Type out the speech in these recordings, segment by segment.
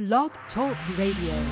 Blog Talk Radio.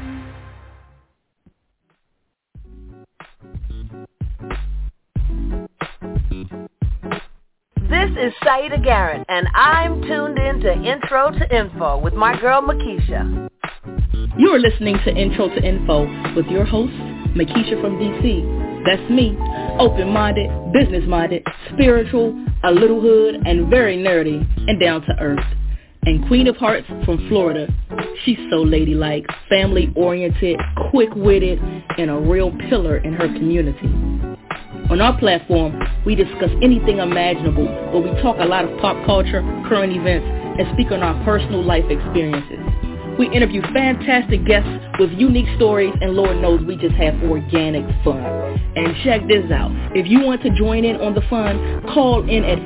This is Saida Garrett, and I'm tuned in to Intro to Info with my girl, Makisha. You are listening to Intro to Info with your host, Makisha from D.C. That's me, open-minded, business-minded, spiritual, a little hood, and very nerdy, and down to earth. And Queen of Hearts from Florida. She's so ladylike, family-oriented, quick-witted, and a real pillar in her community. On our platform, we discuss anything imaginable, but we talk a lot of pop culture, current events, and speak on our personal life experiences. We interview fantastic guests with unique stories, and Lord knows we just have organic fun. And check this out. If you want to join in on the fun, call in at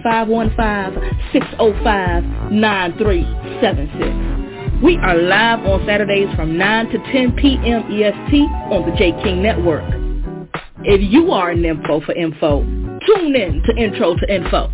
515-605-9376. We are live on Saturdays from 9 to 10 p.m. EST on the J. King Network. If you are an info for info, tune in to Intro to Info.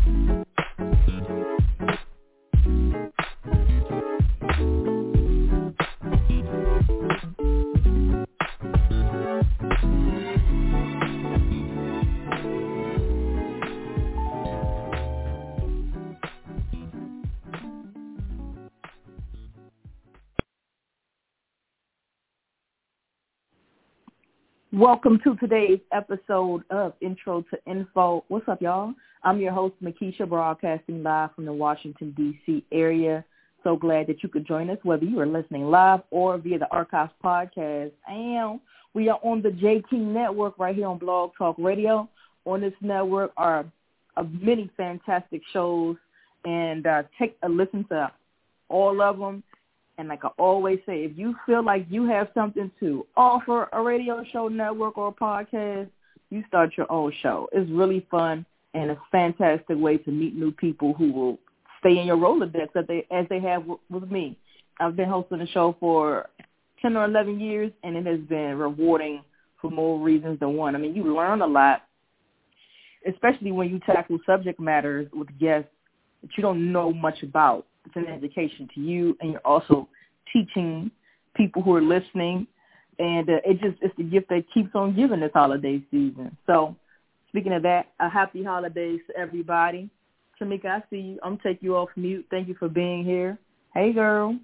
Welcome to today's episode of Intro to Info. What's up, y'all? I'm your host, Makisha, broadcasting live from the Washington, D.C. area. So glad that you could join us, whether you are listening live or via the Archives podcast. And we are on the J. King Network right here on Blog Talk Radio. On this network are many fantastic shows, and take a listen to all of them. And like I always say, if you feel like you have something to offer a radio show, network, or a podcast, you start your own show. It's really fun and a fantastic way to meet new people who will stay in your Rolodex as they have with me. I've been hosting the show for 10 or 11 years, and it has been rewarding for more reasons than one. I mean, you learn a lot, especially when you tackle subject matters with guests that you don't know much about. It's an education to you, and you're also teaching people who are listening. And it's the gift that keeps on giving this holiday season. So speaking of that, a happy holidays to everybody. Tamika, I see you. I'm going to take you off mute. Thank you for being here. Hey, girl.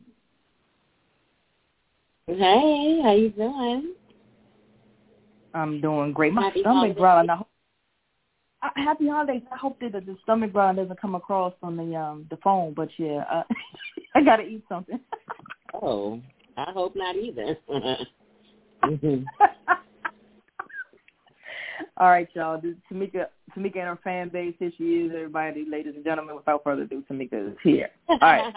Hey, how you doing? I'm doing great. My stomach growling. Happy holidays. I hope that the stomach growl doesn't come across on the phone, but yeah, I gotta eat something. Oh, I hope not either. All right, y'all. Tamika and her fan base, here she is. Everybody, ladies and gentlemen, without further ado, Tamika is here. All right.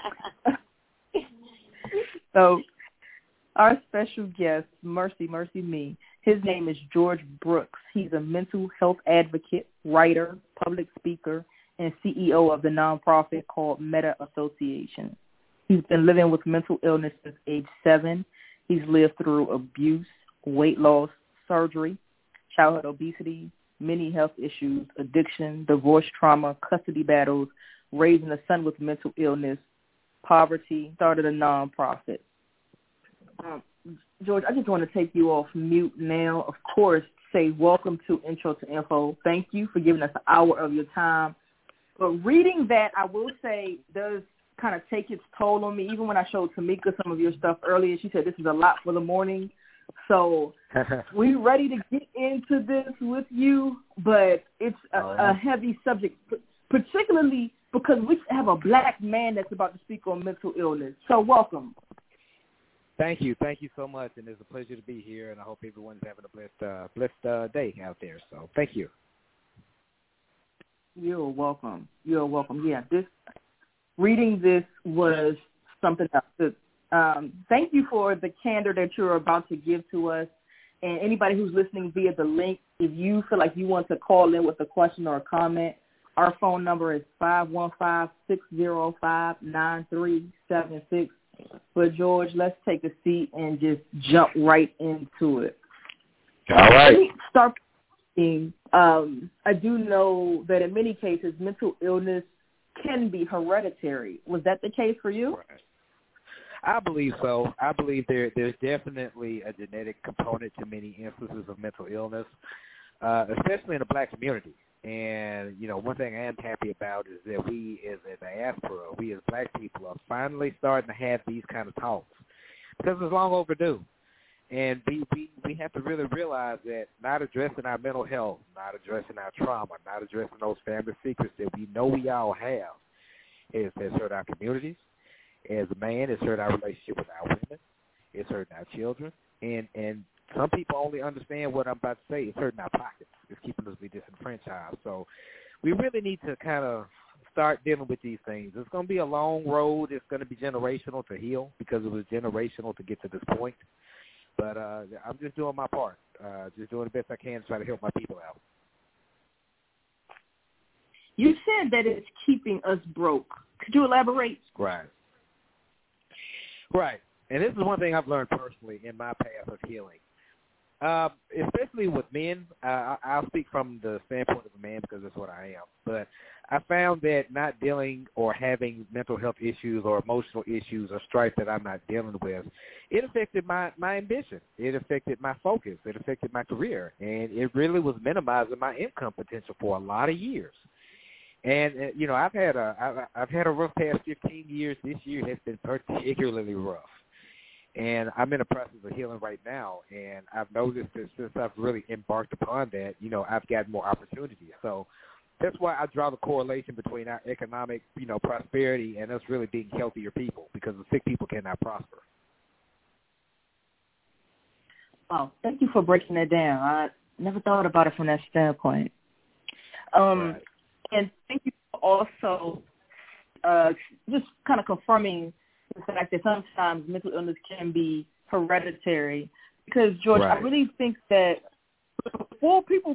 So, our special guest, Mercy Me. His name is George Brooks. He's a mental health advocate, writer, public speaker, and CEO of the nonprofit called Meta Association. He's been living with mental illness since age 7. He's lived through abuse, weight loss, surgery, childhood obesity, many health issues, addiction, divorce trauma, custody battles, raising a son with mental illness, poverty, started a nonprofit. George, I just want to take you off mute now. Of course, say welcome to Intro to Info. Thank you for giving us an hour of your time. But reading that, I will say, does kind of take its toll on me. Even when I showed Tamika some of your stuff earlier, she said this is a lot for the morning. So we're ready to get into this with you, but it's a heavy subject, particularly because we have a black man that's about to speak on mental illness. So welcome. Thank you so much, and it's a pleasure to be here, and I hope everyone's having a blessed day out there. So thank you. You're welcome. Yeah, reading this was something else. Thank you for the candor that you're about to give to us, and anybody who's listening via the link, if you feel like you want to call in with a question or a comment, our phone number is 515-605-9376. But, George, let's take a seat and just jump right into it. All right. Let me start. I do know that in many cases, mental illness can be hereditary. Was that the case for you? I believe so. I believe there's definitely a genetic component to many instances of mental illness, especially in the black community. And, one thing I am happy about is that we as a diaspora, we as black people are finally starting to have these kind of talks because it's long overdue. And we have to really realize that not addressing our mental health, not addressing our trauma, not addressing those family secrets that we know we all have has hurt our communities. As a man, it's hurt our relationship with our women. It's hurting our children. And some people only understand what I'm about to say. It's hurting our pockets. It's keeping us disenfranchised. So we really need to kind of start dealing with these things. It's going to be a long road. It's going to be generational to heal because it was generational to get to this point. But I'm just doing my part, just doing the best I can to try to help my people out. You said that it's keeping us broke. Could you elaborate? Right. And this is one thing I've learned personally in my path of healing. Especially with men, I'll speak from the standpoint of a man because that's what I am. But I found that not dealing or having mental health issues or emotional issues or strife that I'm not dealing with, it affected my ambition. It affected my focus. It affected my career. And it really was minimizing my income potential for a lot of years. And, I've had a rough past 15 years. This year has been particularly rough. And I'm in the process of healing right now, and I've noticed that since I've really embarked upon that, I've gotten more opportunities. So that's why I draw the correlation between our economic, prosperity and us really being healthier people, because the sick people cannot prosper. Oh, thank you for breaking that down. I never thought about it from that standpoint. Right. And thank you for also just kind of confirming the fact that sometimes mental illness can be hereditary. Because, George, right. I really think that before people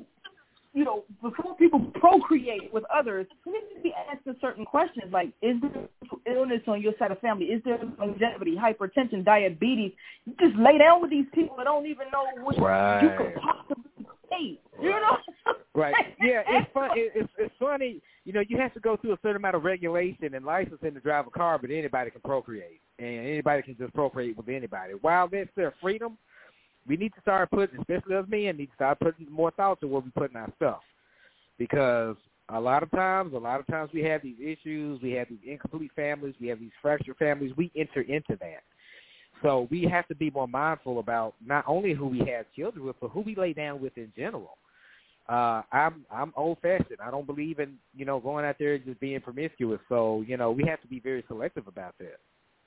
procreate with others, you need to be asking certain questions like, is there illness on your side of family? Is there longevity, hypertension, diabetes? You just lay down with these people that don't even know what right. you could possibly say. Right. Yeah, it's fun. It's funny. You have to go through a certain amount of regulation and licensing to drive a car, but anybody can procreate, and anybody can just procreate with anybody. While that's their freedom, we need to start putting, especially us men, need to start putting more thought to where we put in our stuff, because a lot of times we have these issues, we have these incomplete families, we have these fractured families. We enter into that. So we have to be more mindful about not only who we have children with, but who we lay down with in general. I'm old-fashioned. I don't believe in, going out there and just being promiscuous. So, we have to be very selective about that.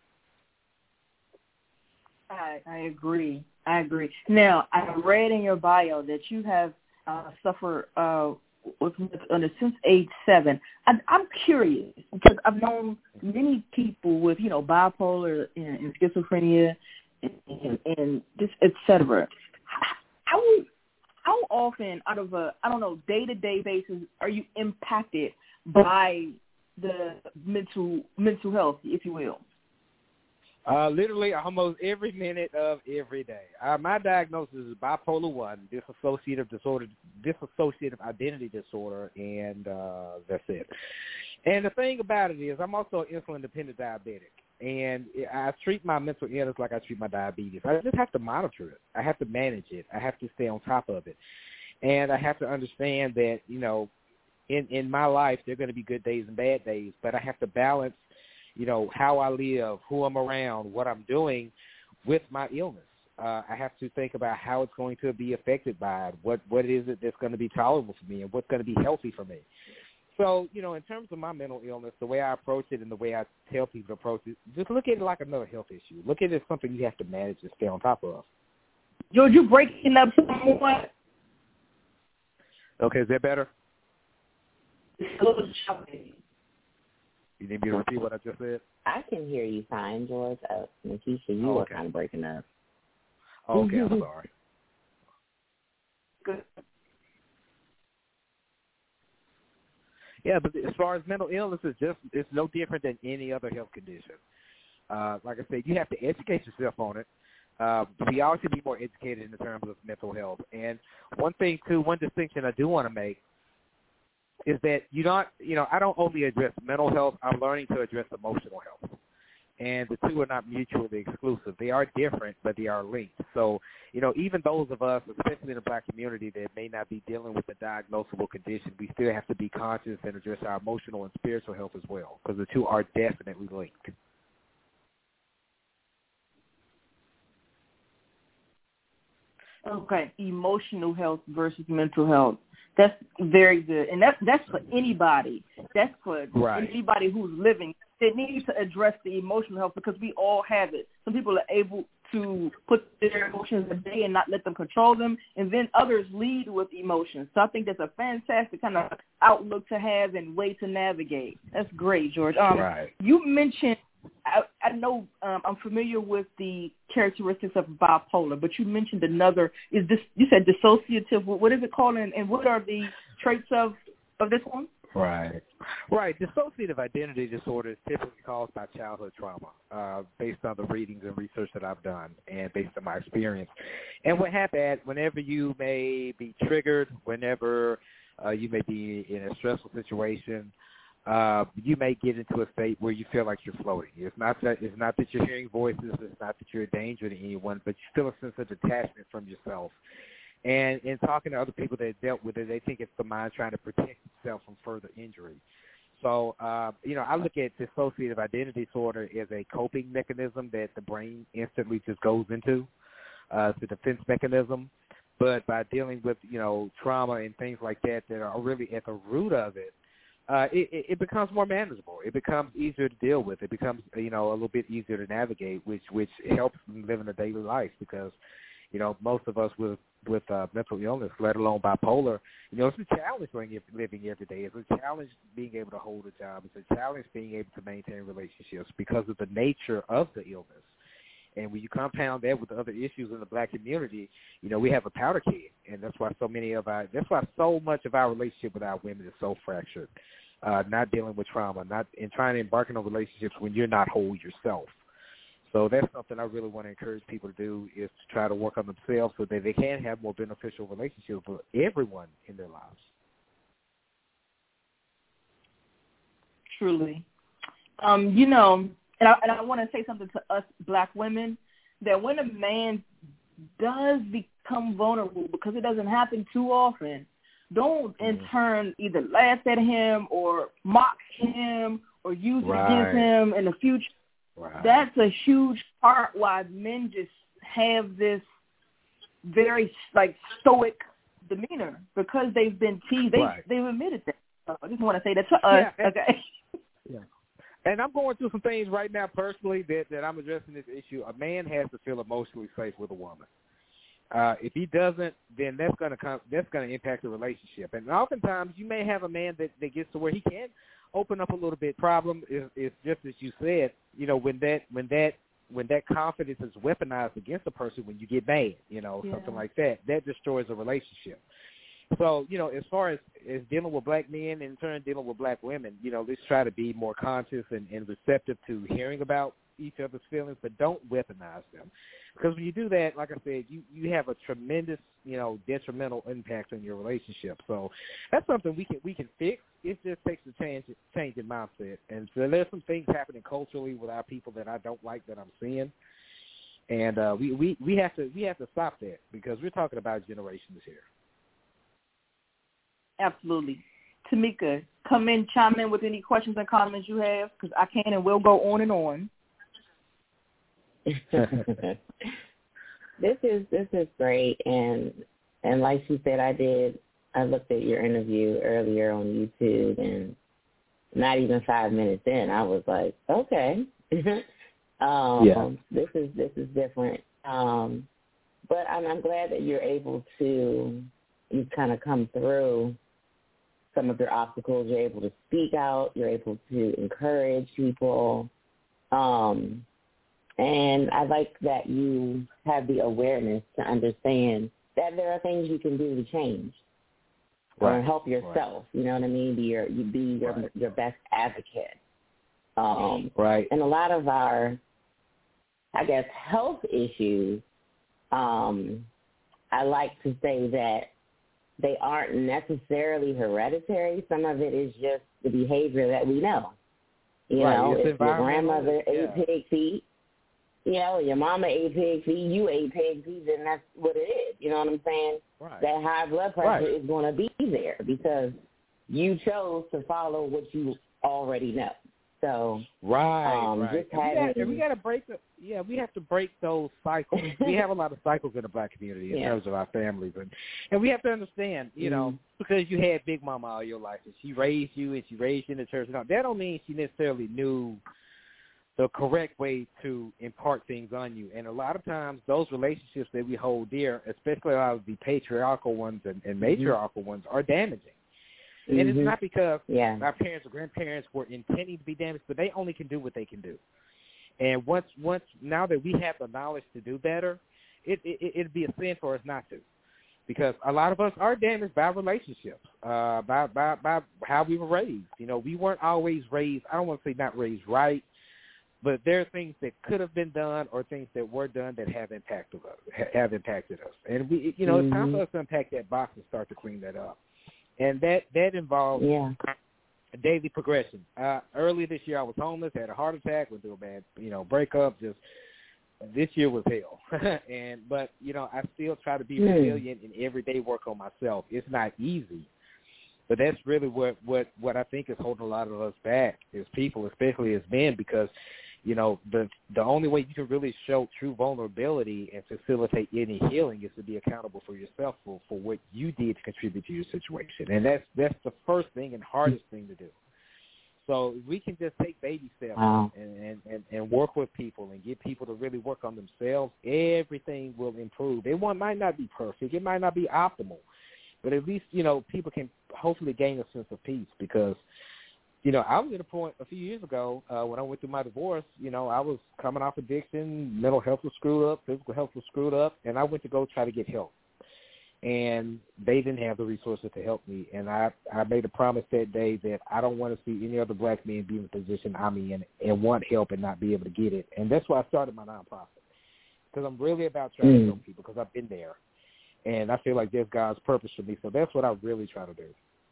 I agree. Now, I read in your bio that you have suffered with mental illness since age 7. I'm curious because I've known many people with, bipolar and schizophrenia and just et cetera. How often, out of a, day-to-day basis, are you impacted by the mental health, if you will? Literally almost every minute of every day. My diagnosis is bipolar 1, dissociative identity disorder, and that's it. And the thing about it is I'm also an insulin-dependent diabetic. And I treat my mental illness like I treat my diabetes. I just have to monitor it. I have to manage it. I have to stay on top of it. And I have to understand that, in my life, there are going to be good days and bad days, but I have to balance, how I live, who I'm around, what I'm doing with my illness. I have to think about how it's going to be affected by it, what is it that's going to be tolerable for me and what's going to be healthy for me. So, in terms of my mental illness, the way I approach it and the way I tell people to approach it, just look at it like another health issue. Look at it as something you have to manage and stay on top of. George, you breaking up somewhat. Okay, is that better? It's a little choppy. You need me to repeat what I just said? I can hear you fine, George. Makisha, you were kind of breaking up. Okay, I'm sorry. Good. Yeah, but as far as mental illness, it's no different than any other health condition. Like I said, you have to educate yourself on it. We all should be more educated in terms of mental health. And one distinction I do want to make is that I don't only address mental health. I'm learning to address emotional health. and the two are not mutually exclusive. They are different, but they are linked. So, even those of us, especially in the black community, that may not be dealing with a diagnosable condition, we still have to be conscious and address our emotional and spiritual health as well, because the two are definitely linked. Okay, emotional health versus mental health. That's very good, and that's for anybody. That's for anybody who's living. They need to address the emotional health because we all have it. Some people are able to put their emotions at bay and not let them control them, and then others lead with emotions. So I think that's a fantastic kind of outlook to have and way to navigate. That's great, George. You mentioned, I know I'm familiar with the characteristics of bipolar, but you mentioned another. You said dissociative. What is it called, and what are the traits of this one? Right. Dissociative identity disorder is typically caused by childhood trauma, based on the readings and research that I've done and based on my experience. And what happens whenever you may be triggered, whenever you may be in a stressful situation, you may get into a state where you feel like you're floating. It's not that you're hearing voices. It's not that you're a danger to anyone, but you feel a sense of detachment from yourself. And in talking to other people that have dealt with it, they think it's the mind trying to protect itself from further injury. So, I look at dissociative identity disorder as a coping mechanism that the brain instantly just goes into. It's a defense mechanism. But by dealing with, trauma and things like that are really at the root of it, it becomes more manageable. It becomes easier to deal with. It becomes, a little bit easier to navigate, which helps them live in a daily life because, most of us with mental illness, let alone bipolar, it's a challenge living every day. It's a challenge being able to hold a job. It's a challenge being able to maintain relationships because of the nature of the illness. And when you compound that with the other issues in the black community, we have a powder keg, and that's why so much of our relationship with our women is so fractured. Not dealing with trauma, and trying to embark on relationships when you're not whole yourself. So that's something I really want to encourage people to do is to try to work on themselves so that they can have more beneficial relationships with everyone in their lives. Truly. And I want to say something to us black women, that when a man does become vulnerable, because it doesn't happen too often, don't in turn either laugh at him or mock him or use it against him in the future. Right. That's a huge part why men just have this very stoic demeanor because they've been teased. They've admitted that. So I just want to say that to us. Okay. Yeah. And I'm going through some things right now personally that I'm addressing this issue. A man has to feel emotionally safe with a woman. If he doesn't, then that's going to impact the relationship. And oftentimes you may have a man that gets to where he can open up a little bit. Problem is just as you said, when that confidence is weaponized against a person when you get mad, something like that destroys a relationship. So, as far as dealing with black men and in turn dealing with black women, let's try to be more conscious and receptive to hearing about each other's feelings, but don't weaponize them. Because when you do that, like I said, you have a tremendous, detrimental impact on your relationship. So that's something we can fix. It just takes a change in mindset. And so there's some things happening culturally with our people that I don't like that I'm seeing. And we have to stop that because we're talking about generations here. Absolutely. Tamika, chime in with any questions and comments you have, because I can and will go on and on. This is great, and like she said, I looked at your interview earlier on YouTube, and not even 5 minutes in, I was like, okay, this is different. But I'm glad that you're able to, you kind of come through some of your obstacles. You're able to speak out. You're able to encourage people. And I like that you have the awareness to understand that there are things you can do to change or help yourself. You know what I mean? Be your best advocate. And a lot of our, I guess, health issues, I like to say that they aren't necessarily hereditary. Some of it is just the behavior that we know. You know, if your grandmother ate yeah. pig feet, you know, your mama ate pig feet, you ate pig feet, then that's what it is. You know what I'm saying? Right. That high blood pressure is going to be there because you chose to follow what you already know. So right. Just having, we got to break we have to break those cycles. We have a lot of cycles in the Black community in terms of our families, and we have to understand, you know, because you had Big Mama all your life and she raised you and she raised you in the church. Now that don't mean she necessarily knew the correct way to impart things on you. And a lot of times those relationships that we hold dear, especially a lot of the patriarchal ones and matriarchal ones, are damaging. And it's not because our parents or grandparents were intending to be damaged, but they only can do what they can do. And once now that we have the knowledge to do better, it'd be a sin for us not to. Because a lot of us are damaged by relationships, by how we were raised. You know, we weren't always raised, I don't want to say not raised right, but there are things that could have been done or things that were done that have impacted us. And we, you know, it's time for us to unpack that box and start to clean that up. And that involves a daily progression. Earlier this year, I was homeless, had a heart attack, went through a bad, breakup. Just this year was hell. But I still try to be resilient and every day work on myself. It's not easy, but that's really what I think is holding a lot of us back as people, especially as men, because the only way you can really show true vulnerability and facilitate any healing is to be accountable for yourself for what you did to contribute to your situation. And that's the first thing and hardest thing to do. So we can just take baby steps and work with people and get people to really work on themselves. Everything will improve. Might not be perfect. It might not be optimal. But at least, people can hopefully gain a sense of peace because I was at a point a few years ago when I went through my divorce, I was coming off addiction, mental health was screwed up, physical health was screwed up, and I went to go try to get help. And they didn't have the resources to help me. And I made a promise that day that I don't want to see any other black men be in the position I'm in and want help and not be able to get it. And that's why I started my nonprofit, because I'm really about trying to help people because I've been there. And I feel like there's God's purpose for me. So that's what I really try to do.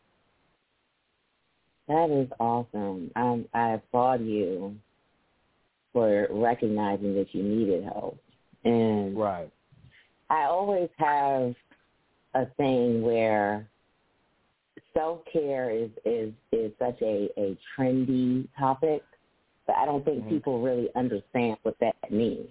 That is awesome. I applaud you for recognizing that you needed help. And right. I always have a thing where self-care is such a trendy topic, but I don't think people really understand what that means.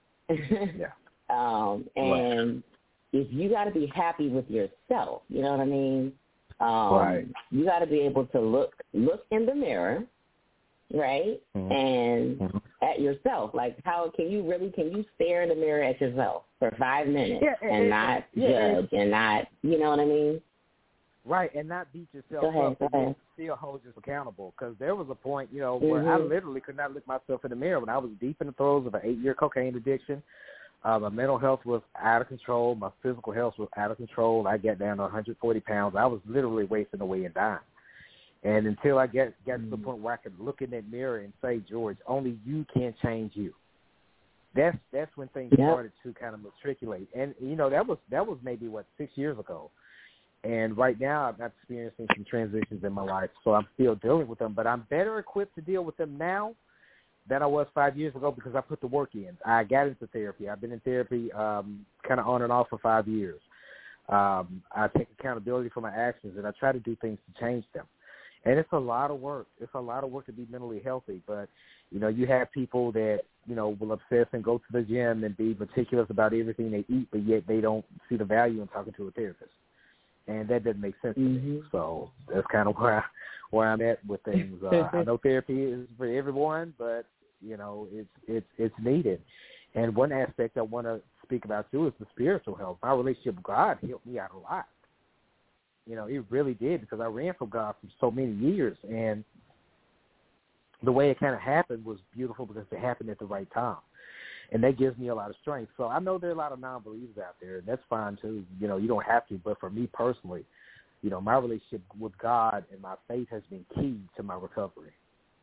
And if you got to be happy with yourself, you know what I mean? You got to be able to look in the mirror, right? And at yourself. Like, how can you stare in the mirror at yourself for 5 minutes and not judge and not, you know what I mean? Right, and not beat yourself up and still hold yourself accountable. Because there was a point, where I literally could not look myself in the mirror when I was deep in the throes of an 8-year cocaine addiction. My mental health was out of control. My physical health was out of control. I got down to 140 pounds. I was literally wasting away and dying. And until I got to the point where I could look in that mirror and say, George, only you can change you. That's when things started to kind of matriculate. And, that was maybe, 6 years ago. And right now I'm experiencing some transitions in my life, so I'm still dealing with them. But I'm better equipped to deal with them now than I was 5 years ago because I put the work in. I got into therapy. I've been in therapy kind of on and off for 5 years. I take accountability for my actions, and I try to do things to change them. And it's a lot of work. It's a lot of work to be mentally healthy. But, you have people that, will obsess and go to the gym and be meticulous about everything they eat, but yet they don't see the value in talking to a therapist. And that doesn't make sense to me. So that's kind of where I'm at with things. I know therapy is for everyone, but it's needed. And one aspect I want to speak about too is the spiritual health. My relationship with God helped me out a lot. It really did, because I ran from God for so many years, and the way it kind of happened was beautiful because it happened at the right time. And that gives me a lot of strength. So I know there are a lot of non-believers out there, and that's fine too. You don't have to. But for me personally, my relationship with God and my faith has been key to my recovery.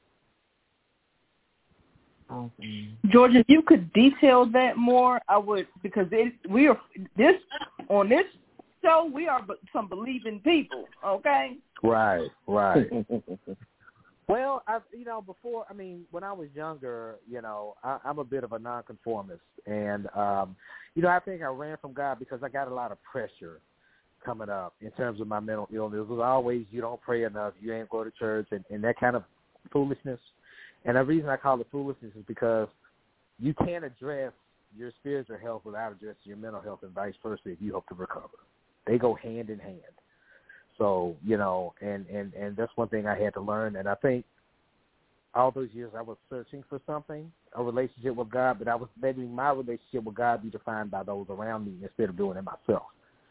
Awesome. George, if you could detail that more, I would, because on this show, we are some believing people, okay? Right. Well, when I was younger, I'm a bit of a nonconformist. And, I think I ran from God because I got a lot of pressure coming up in terms of my mental illness. It was always, you don't pray enough, you ain't go to church, and that kind of foolishness. And the reason I call it foolishness is because you can't address your spiritual health without addressing your mental health and vice versa if you hope to recover. They go hand in hand. So, and that's one thing I had to learn. And I think all those years I was searching for something, a relationship with God, but I was letting my relationship with God be defined by those around me instead of doing it myself.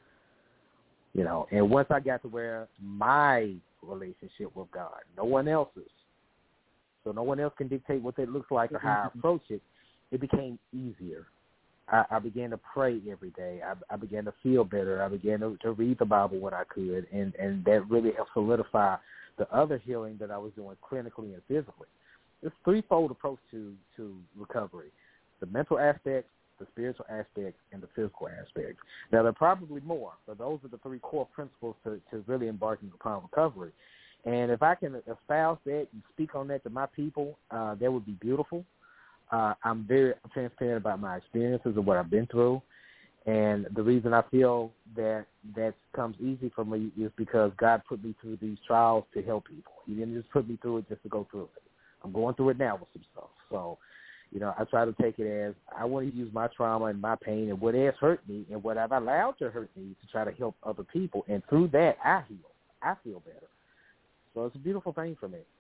And once I got to where my relationship with God, no one else's, so no one else can dictate what that looks like or how I approach it, it became easier. I began to pray every day. I began to feel better. I began to read the Bible when I could, and that really helped solidify the other healing that I was doing clinically and physically. It's a threefold approach to recovery: the mental aspect, the spiritual aspect, and the physical aspect. Now, there are probably more, but those are the three core principles to really embarking upon recovery. And if I can espouse that and speak on that to my people, that would be beautiful. I'm very transparent about my experiences and what I've been through. And the reason I feel that comes easy for me is because God put me through these trials to help people. He didn't just put me through it just to go through it. I'm going through it now with some stuff. So, I try to take it as I want to use my trauma and my pain and what has hurt me and what I've allowed to hurt me to try to help other people. And through that, I heal. I feel better. So it's a beautiful thing for me.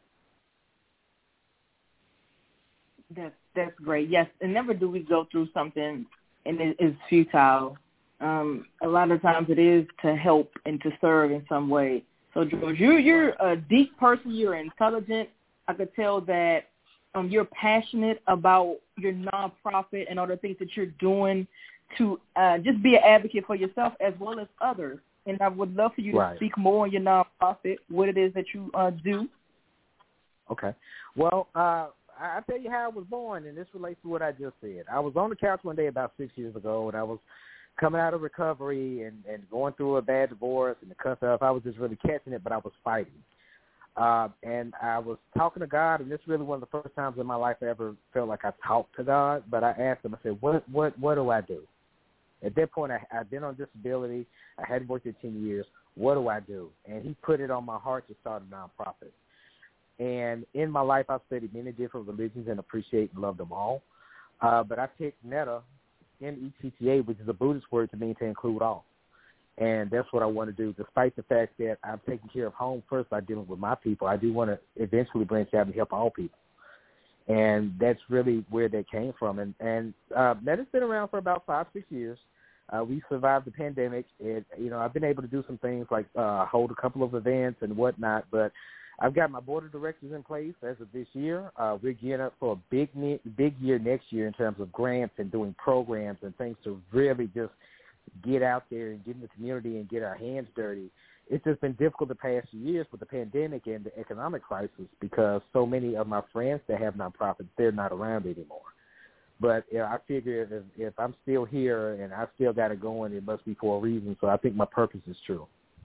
That's great. Yes, and never do we go through something and it is futile. A lot of times it is to help and to serve in some way. So, George, you're a deep person. You're intelligent. I could tell that you're passionate about your nonprofit and all the things that you're doing to just be an advocate for yourself as well as others. And I would love for you to speak more on your nonprofit, what it is that you do. Okay. Well, I'll tell you how I was born, and this relates to what I just said. I was on the couch one day about 6 years ago, and I was coming out of recovery and going through a bad divorce and the stuff. I was just really catching it, but I was fighting. And I was talking to God, and this is really one of the first times in my life I ever felt like I talked to God. But I asked him, I said, what do I do? At that point, I'd been on disability. I hadn't worked in 10 years. What do I do? And he put it on my heart to start a nonprofit. And in my life, I've studied many different religions and appreciate and love them all. But I picked Netta, N-E-T-T-A, which is a Buddhist word to mean to include all. And that's what I want to do. Despite the fact that I'm taking care of home first by dealing with my people, I do want to eventually branch out and help all people. And that's really where that came from. And Netta's been around for about 5-6 years. We survived the pandemic. And, I've been able to do some things like hold a couple of events and whatnot, but I've got my board of directors in place as of this year. We're gearing up for a big year next year in terms of grants and doing programs and things to really just get out there and get in the community and get our hands dirty. It's just been difficult the past few years with the pandemic and the economic crisis because so many of my friends that have nonprofits, they're not around anymore. But I figure if I'm still here and I still got it going, it must be for a reason. So I think my purpose is true.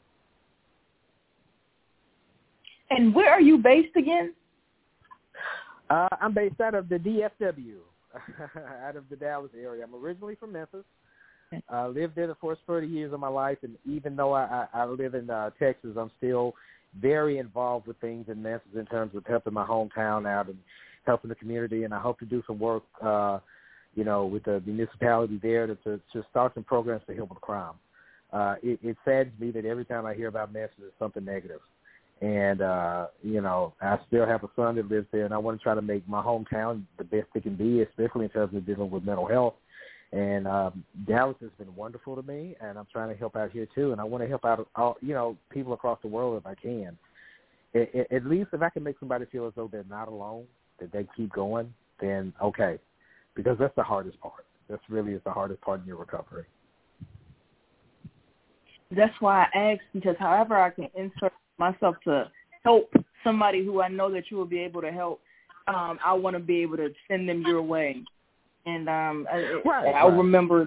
And where are you based again? I'm based out of the DFW, out of the Dallas area. I'm originally from Memphis. I lived there the first 30 years of my life, and even though I live in Texas, I'm still very involved with things in Memphis in terms of helping my hometown out and helping the community, and I hope to do some work, with the municipality there to start some programs to help with crime. It saddens me that every time I hear about Memphis, it's something negative. And, I still have a son that lives there, and I want to try to make my hometown the best it can be, especially in terms of dealing with mental health. And Dallas has been wonderful to me, and I'm trying to help out here too. And I want to help out, all, people across the world if I can. At least if I can make somebody feel as though they're not alone, that they keep going, then okay. Because that's the hardest part. That's really is the hardest part in your recovery. That's why I asked, because however I can insert myself to help somebody who I know that you will be able to help, I want to be able to send them your way. And I remember,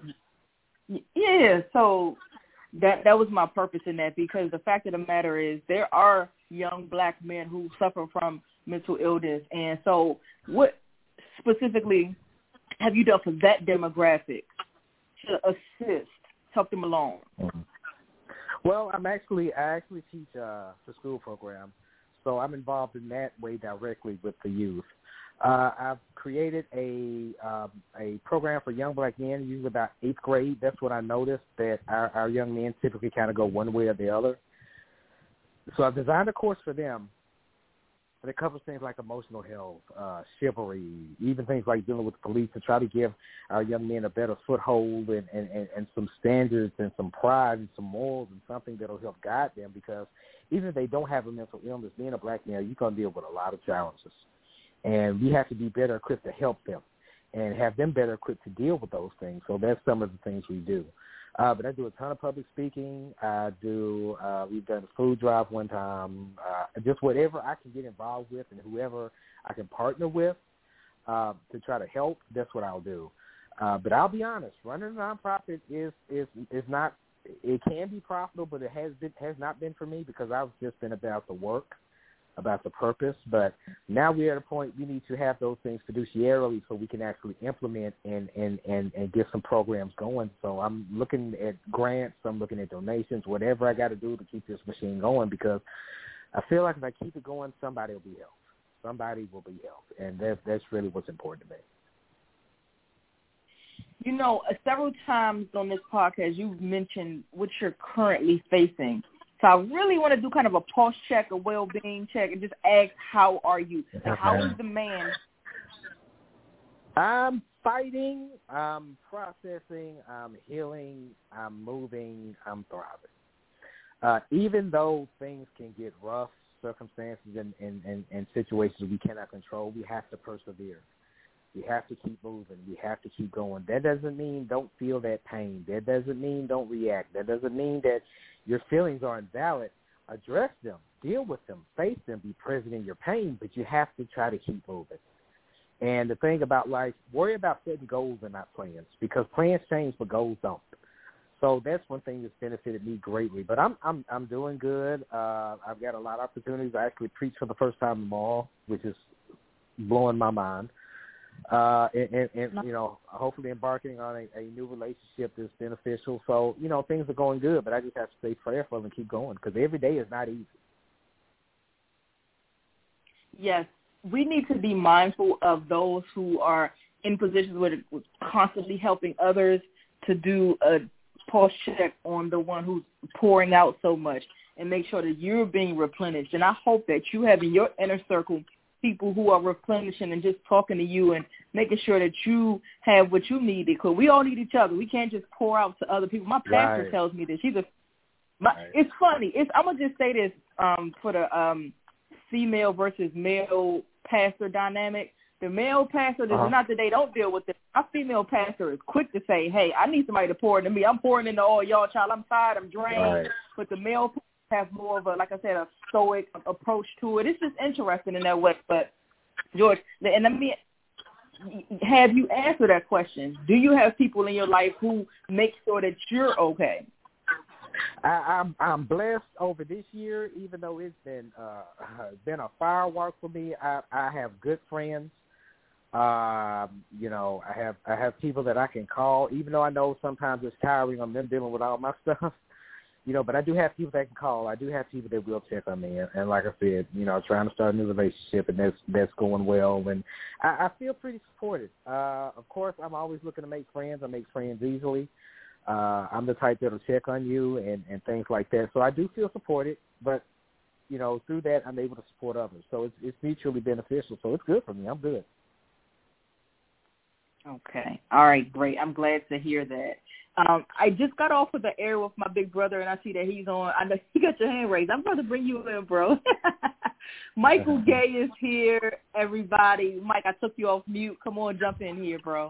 so that was my purpose in that, because the fact of the matter is there are young black men who suffer from mental illness. And so what specifically have you done for that demographic to assist, help them along? Mm-hmm. Well, I actually teach the school program, so I'm involved in that way directly with the youth. I've created a program for young black men, usually about 8th grade. That's what I noticed, that our young men typically kind of go one way or the other. So I've designed a course for them that covers things like emotional health, chivalry, even things like dealing with the police, to try to give our young men a better foothold and some standards and some pride and some morals and something that will help guide them, because even if they don't have a mental illness, being a black man, you're going to deal with a lot of challenges. And we have to be better equipped to help them and have them better equipped to deal with those things. So that's some of the things we do. But I do a ton of public speaking. We've done a food drive one time. Just whatever I can get involved with and whoever I can partner with to try to help, that's what I'll do. But I'll be honest, running a nonprofit is not, it can be profitable, but it has not been for me, because I've just been about the work, about the purpose. But now we're at a point we need to have those things fiduciarily so we can actually implement and get some programs going. So I'm looking at grants, I'm looking at donations, whatever I got to do to keep this machine going, because I feel like if I keep it going, somebody will be helped. Somebody will be helped, and that's really what's important to me. You know, several times on this podcast, you've mentioned what you're currently facing. So I really want to do kind of a pulse check, a well-being check, and just ask, how are you? Like, how is the man? I'm fighting, I'm processing, I'm healing, I'm moving, I'm thriving. Even though things can get rough, circumstances and situations we cannot control, we have to persevere. We have to keep moving. We have to keep going. That doesn't mean don't feel that pain. That doesn't mean don't react. That doesn't mean that your feelings are invalid. Address them. Deal with them. Face them. Be present in your pain, but you have to try to keep moving. And the thing about life, worry about setting goals and not plans, because plans change, but goals don't. So that's one thing that's benefited me greatly. But I'm doing good. I've got a lot of opportunities. I actually preach for the first time tomorrow, which is blowing my mind. And you know, hopefully embarking on a new relationship that's beneficial. So, you know, things are going good, but I just have to stay prayerful and keep going, because every day is not easy. Yes, we need to be mindful of those who are in positions where they're constantly helping others, to do a pulse check on the one who's pouring out so much, and make sure that you're being replenished. And I hope that you have in your inner circle people who are replenishing and just talking to you and making sure that you have what you need, because we all need each other. We can't just pour out to other people. My pastor tells me this. It's funny. I'm going to just say this for the female versus male pastor dynamic. The male pastor, this is not that they don't deal with it. Our female pastor is quick to say, hey, I need somebody to pour into me. I'm pouring into all y'all, child. I'm tired. I'm drained. Right. But the male pastor have more of a, like I said, a stoic approach to it. It's just interesting in that way. But, George, and let me have you answer that question. Do you have people in your life who make sure that you're okay? I'm blessed over this year, even though it's been a firework for me. I have good friends. You know, I have people that I can call, even though I know sometimes it's tiring on them dealing with all my stuff. You know, but I do have people that can call. I do have people that will check on me. And like I said, you know, trying to start a new relationship, and that's going well. And I feel pretty supported. Of course, I'm always looking to make friends. I make friends easily. I'm the type that will check on you and things like that. So I do feel supported. But, you know, through that, I'm able to support others. So it's mutually beneficial. So it's good for me. I'm good. Okay. All right, great. I'm glad to hear that. I just got off of the air with my big brother, and I see that he's on. I know you got your hand raised. I'm about to bring you in, bro. Michael Gay is here, everybody. Mike, I took you off mute. Come on, jump in here, bro.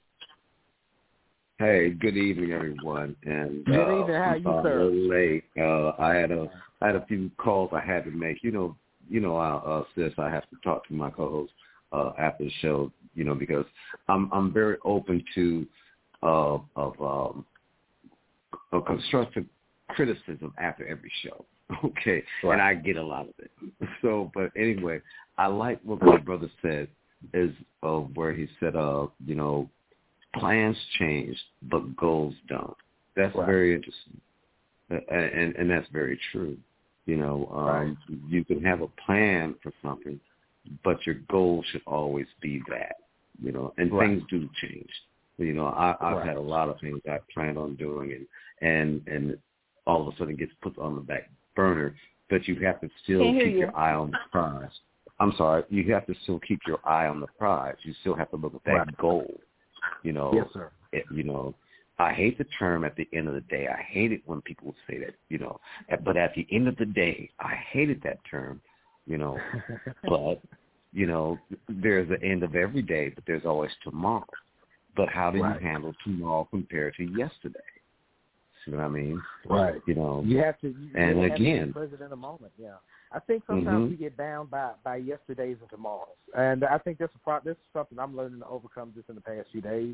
Hey, good evening, everyone. And good evening. How you, sir? A little late. I had a few calls I had to make. You know, sis, I have to talk to my co-host after the show. You know, because I'm very open to of constructive criticism after every show. Okay, and I get a lot of it. So, but anyway, I like what my brother said is where he said, you know, plans change, but goals don't. That's very interesting, and that's very true. You know, you can have a plan for something, but your goal should always be that. You know, and things do change. You know, I've had a lot of things I planned on doing, and all of a sudden it gets put on the back burner. But you have to still keep your eye on the prize. I'm sorry, you have to still keep your eye on the prize. You still have to look at that goal. You know, yes, sir. You know, I hate the term at the end of the day. I hate it when people say that, you know. But at the end of the day, I hated that term, you know. But, you know, there's the end of every day, but there's always tomorrow. But how do you handle tomorrow compared to yesterday? See what I mean? Right. You know. You have to. And have again, to be present in the moment. Yeah. I think sometimes we get bound by yesterdays and tomorrows, and I think this is something I'm learning to overcome just in the past few days.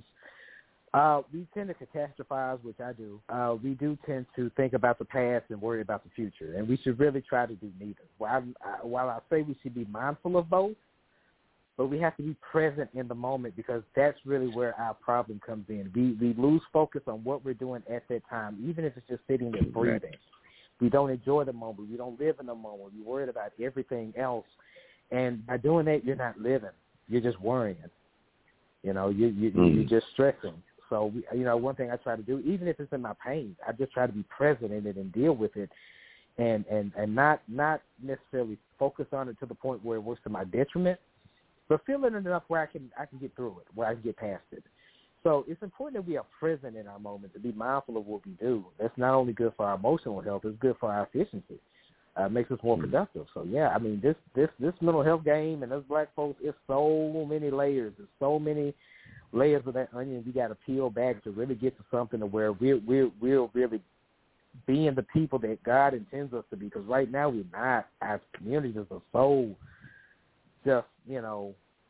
We tend to catastrophize, which I do. We do tend to think about the past and worry about the future, and we should really try to do neither. While I say we should be mindful of both, but we have to be present in the moment, because that's really where our problem comes in. We lose focus on what we're doing at that time, even if it's just sitting there breathing. We don't enjoy the moment. We don't live in the moment. We're worried about everything else. And by doing that, you're not living. You're just worrying. You know, you're just stressing. So, you know, one thing I try to do, even if it's in my pain, I just try to be present in it and deal with it, and not necessarily focus on it to the point where it works to my detriment, but feel it enough where I can get through it, where I can get past it. So it's important that we are present in our moment, to be mindful of what we do. That's not only good for our emotional health, it's good for our efficiency. It makes us more productive. So, yeah, I mean, this mental health game and us black folks, it's so many layers. There's so many layers of that onion we got to peel back to really get to something to where we're really being the people that God intends us to be. Because right now we're not. Our communities are so just, you know,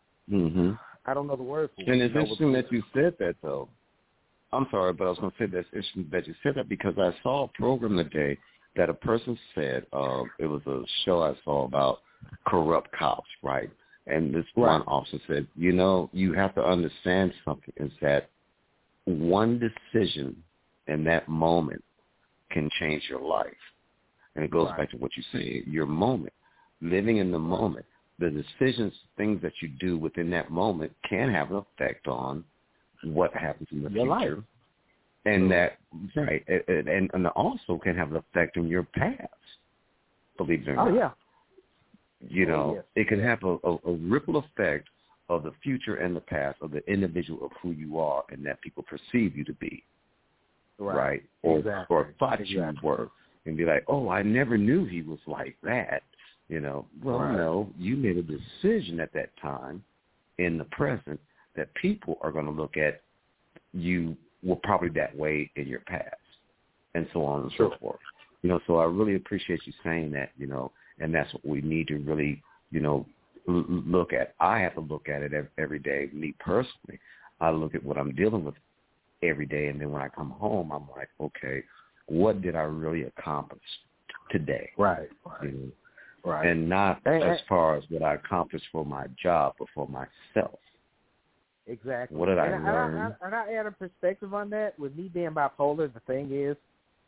I don't know the word for it. And it's interesting that you said that, though. I'm sorry, but I was going to say that's interesting that you said that, because I saw a program today that a person said, it was a show I saw about corrupt cops, right? And this one officer said, you know, you have to understand something, is that one decision in that moment can change your life. And it goes back to what you say, your moment, living in the moment. The decisions, things that you do within that moment can have an effect on what happens in the future. Life. And that, and also can have an effect on your past, believe it or not. Oh, yeah. You know, it can have a ripple effect of the future and the past of the individual of who you are and that people perceive you to be, right? Or thought you were, and be like, oh, I never knew he was like that. You know, well, no, you made a decision at that time in the present that people are going to look at you were probably that way in your past, and so on and so forth. You know, so I really appreciate you saying that, you know, and that's what we need to really, you know, look at. I have to look at it every day. Me personally, I look at what I'm dealing with every day, and then when I come home, I'm like, okay, what did I really accomplish today? Right. You know? Right. And not as far as what I accomplished for my job, but for myself. Exactly. What did I learn? And I add a perspective on that. With me being bipolar, the thing is,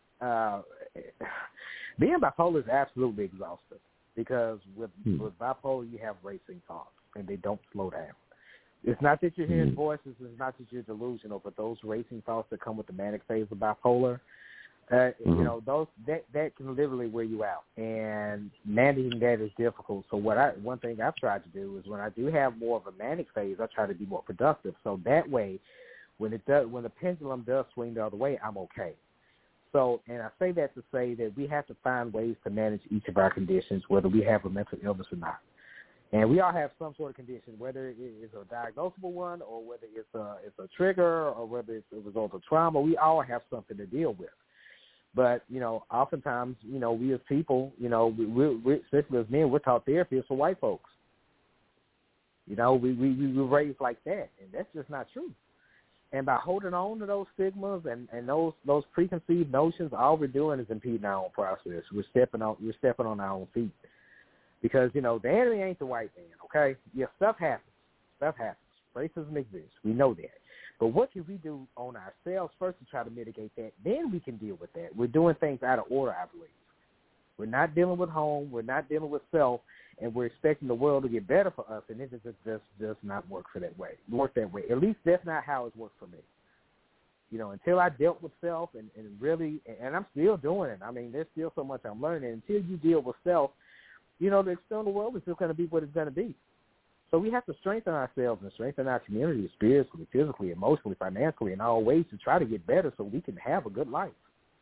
being bipolar is absolutely exhausting, because with bipolar you have racing thoughts, and they don't slow down. It's not that you're hearing voices, it's not that you're delusional, but those racing thoughts that come with the manic phase of bipolar, you know, that can literally wear you out, and managing that is difficult. So one thing I've tried to do is, when I do have more of a manic phase, I try to be more productive. So that way, when the pendulum does swing the other way, I'm okay. So, and I say that to say that we have to find ways to manage each of our conditions, whether we have a mental illness or not. And we all have some sort of condition, whether it is a diagnosable one, or whether it's a trigger, or whether it's a result of trauma. We all have something to deal with. But, you know, oftentimes, you know, we as people, you know, we especially as men, we're taught therapy is for white folks. You know, we were raised like that, and that's just not true. And by holding on to those stigmas and those preconceived notions, all we're doing is impeding our own process. We're stepping on our own feet. Because, the enemy ain't the white man, okay? Yeah, stuff happens. Racism exists. We know that. But what can we do on ourselves first to try to mitigate that? Then we can deal with that. We're doing things out of order, I believe. We're not dealing with home. We're not dealing with self. And we're expecting the world to get better for us, and it just does not work that way. At least that's not how it's worked for me. Until I dealt with self and really, and I'm still doing it. I mean, there's still so much I'm learning. Until you deal with self, the external world is just going to be what it's going to be. So we have to strengthen ourselves and strengthen our community spiritually, physically, emotionally, financially, in all ways to try to get better so we can have a good life.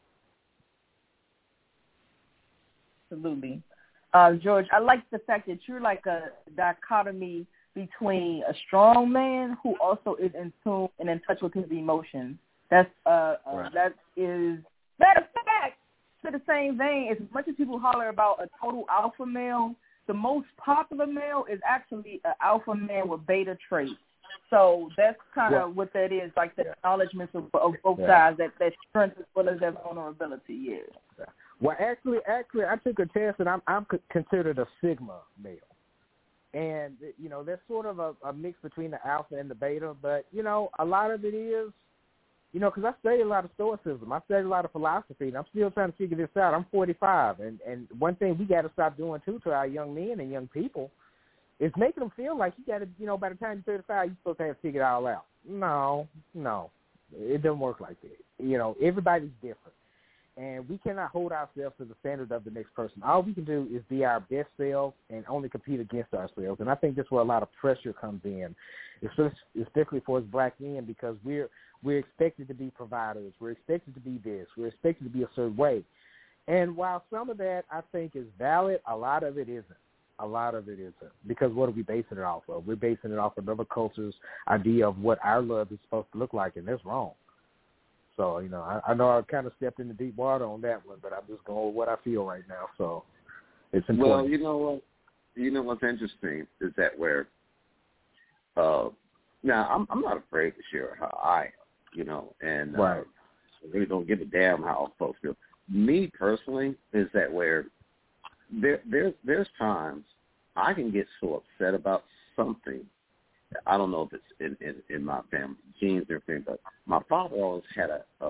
Absolutely. George, I like the fact that you're like a dichotomy between a strong man who also is in tune and in touch with his emotions. That is, matter of fact, to the same vein, as much as people holler about a total alpha male, the most popular male is actually an alpha man with beta traits. So that's kind of what that is, like the acknowledgments of both sides, that strength as well as that vulnerability, yeah. Well, actually, I took a test, and I'm considered a Sigma male. And, there's sort of a mix between the alpha and the beta. But, a lot of it is, because I study a lot of stoicism. I study a lot of philosophy, and I'm still trying to figure this out. I'm 45. And one thing we got to stop doing, too, to our young men and young people is making them feel like you got to, by the time you're 35, you're supposed to have figured it all out. No. It doesn't work like that. Everybody's different. And we cannot hold ourselves to the standard of the next person. All we can do is be our best selves and only compete against ourselves. And I think that's where a lot of pressure comes in, especially for us black men, because we're expected to be providers. We're expected to be this. We're expected to be a certain way. And while some of that I think is valid, a lot of it isn't. Because what are we basing it off of? We're basing it off of another culture's idea of what our love is supposed to look like, and that's wrong. So, I know I kind of stepped into deep water on that one, but I'm just going with what I feel right now. So it's important. Well, you know what? What's interesting is that where now I'm not afraid to share how I am, and right. I really don't give a damn how folks feel. Me personally is that where there's times I can get so upset about something. I don't know if it's in my family genes or anything, but my father always had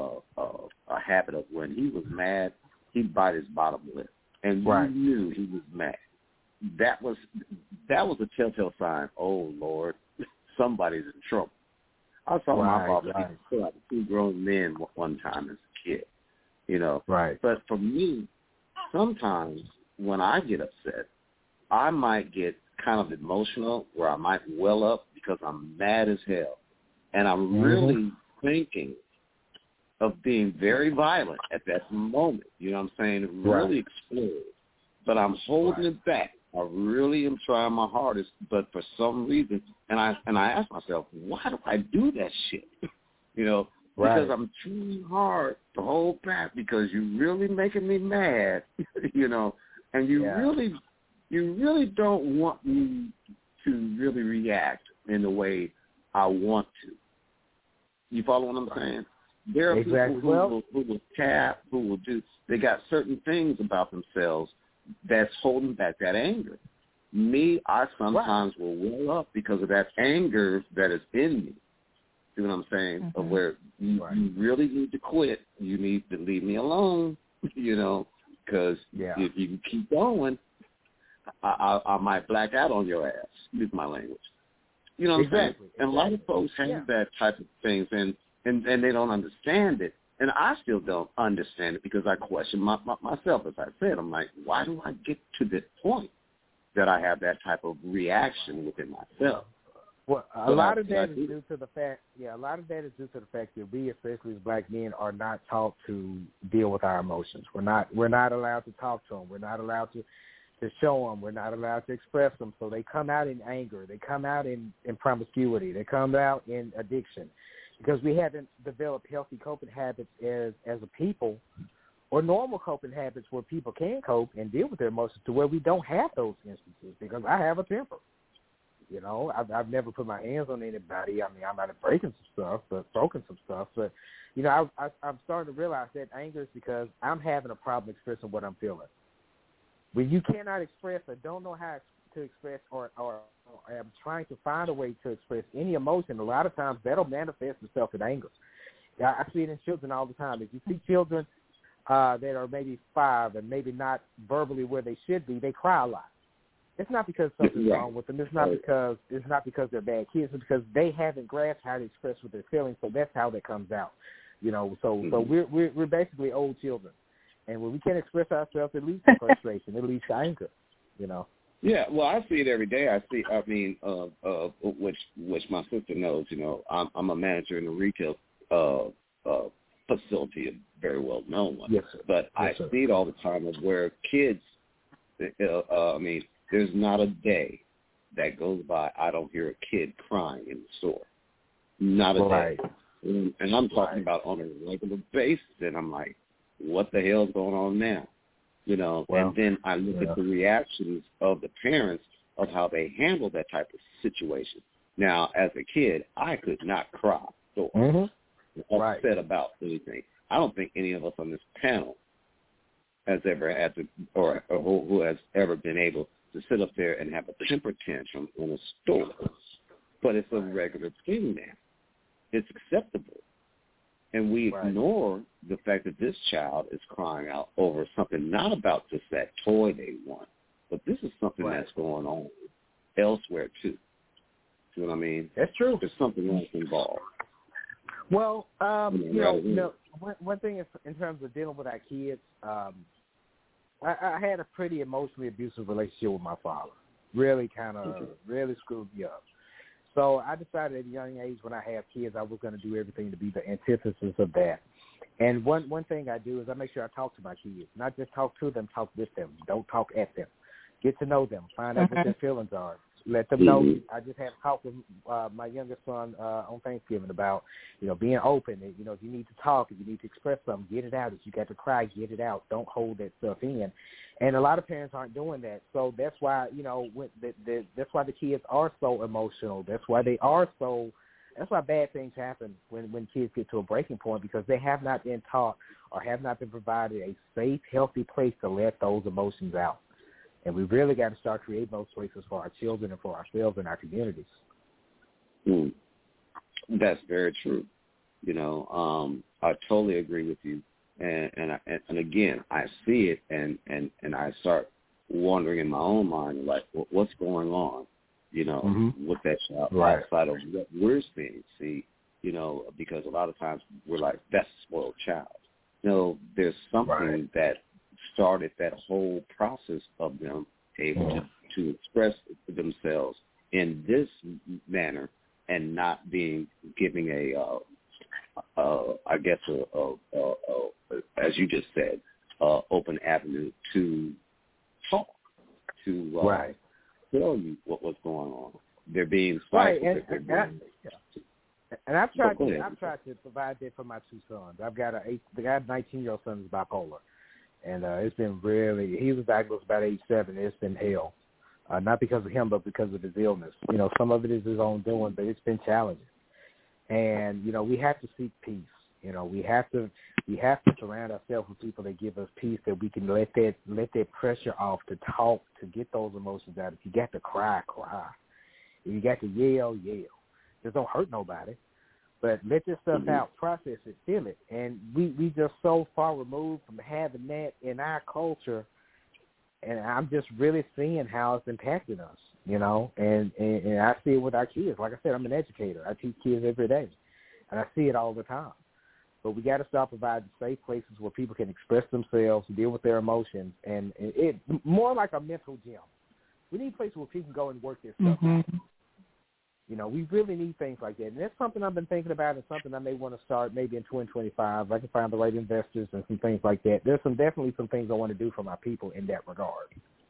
a habit of when he was mad, he'd bite his bottom lip, and right. You knew he was mad. That was a telltale sign. Oh Lord, somebody's in trouble. I saw my father pull out 2 grown men one time as a kid, Right. But for me, sometimes when I get upset, I might get kind of emotional where I might well up because I'm mad as hell. And I'm really thinking of being very violent at that moment. You know what I'm saying? Really explode. But I'm holding it back. I really am trying my hardest, but for some reason, and I ask myself, why do I do that shit? Because I'm trying hard to hold back because you're really making me mad, and you really don't want me to really react in the way I want to. You follow what I'm saying? There are people who will tap, who will do, they got certain things about themselves that's holding back that anger. Me, I sometimes will well up because of that anger that is in me. See what I'm saying? Of where you really need to quit. You need to leave me alone, because if you keep going, I might black out on your ass, use my language. You know what I'm saying? And a lot of folks have that type of things, and they don't understand it. And I still don't understand it because I question myself. As I said, I'm like, why do I get to this point that I have that type of reaction within myself? Well, a lot of that is due to the fact that we, especially as black men, are not taught to deal with our emotions. We're not allowed to talk to them. We're not allowed to show them. We're not allowed to express them. So they come out in anger. They come out in promiscuity. They come out in addiction because we haven't developed healthy coping habits as a people, or normal coping habits where people can cope and deal with their emotions, to where we don't have those instances, because I have a temper. You know, I've never put my hands on anybody. I mean, I might have broken some stuff, but you know, I'm starting to realize that anger is because I'm having a problem expressing what I'm feeling. When you cannot express or don't know how to express or am trying to find a way to express any emotion, a lot of times that'll manifest itself in anger. I see it in children all the time. If you see children that are maybe 5 and maybe not verbally where they should be, they cry a lot. It's not because something's wrong with them. It's not because they're bad kids. It's because they haven't grasped how to express what they're feeling. So that's how that comes out. You know, so we're basically old children, and when we can't express ourselves, it leads to frustration. It leads to anger. You know. Yeah, well, I see it every day. Which my sister knows. You know, I'm a manager in a retail facility, a very well known one. Yes, sir. But I see it all the time of where kids. There's not a day that goes by I don't hear a kid crying in the store. Not a day. And I'm talking about on a regular basis, and I'm like, what the hell's going on now? You know, and then I look at the reactions of the parents of how they handle that type of situation. Now, as a kid, I could not cry or upset about anything. I don't think any of us on this panel has ever had to, or who has ever been able to sit up there and have a temper tantrum in a store. But it's a regular thing now. It's acceptable. And we ignore the fact that this child is crying out over something, not about just that toy they want, but this is something that's going on elsewhere too. You know what I mean? That's true. There's something else involved. Well, one thing is in terms of dealing with our kids, I had a pretty emotionally abusive relationship with my father. Really really screwed me up. So I decided at a young age when I have kids, I was going to do everything to be the antithesis of that. And one thing I do is I make sure I talk to my kids. Not just talk to them, talk with them. Don't talk at them. Get to know them. Find out what their feelings are. Let them know. I just had a talk with my youngest son on Thanksgiving about, you know, being open. And, you know, if you need to talk, if you need to express something, get it out. If you got to cry, get it out. Don't hold that stuff in. And a lot of parents aren't doing that. So that's why, you know, that's why the kids are so emotional. That's why bad things happen when kids get to a breaking point, because they have not been taught or have not been provided a safe, healthy place to let those emotions out. And we really got to start creating those places for our children and for ourselves and our communities. That's very true. You know, I totally agree with you. And again, I see it, and I start wondering in my own mind, like, what's going on, you know, with that child outside of what we're seeing. See, you know, because a lot of times we're like, that's a spoiled child. You know, there's something that started that whole process of them able to express themselves in this manner and not giving I guess as you just said, open avenue to talk, to tell you what was going on. They're being stifled. And I've tried to provide that for my two sons. I've got a 19-year-old son who's bipolar. And it's been he was diagnosed about age 7. It's been hell. Not because of him, but because of his illness. You know, some of it is his own doing, but it's been challenging. And, you know, we have to seek peace. You know, we have to surround ourselves with people that give us peace, that we can let that pressure off, to talk, to get those emotions out. If you got to cry, cry. If you got to yell, yell. Just don't hurt nobody. But let this stuff out, process it, feel it. And we just so far removed from having that in our culture, and I'm just really seeing how it's impacting us, you know. And I see it with our kids. Like I said, I'm an educator. I teach kids every day, and I see it all the time. But we got to start providing safe places where people can express themselves, deal with their emotions, and it more like a mental gym. We need places where people can go and work this stuff out. You know, we really need things like that. And that's something I've been thinking about, and something I may want to start maybe in 2025. I can find the right investors and some things like that. There's definitely some things I want to do for my people in that regard.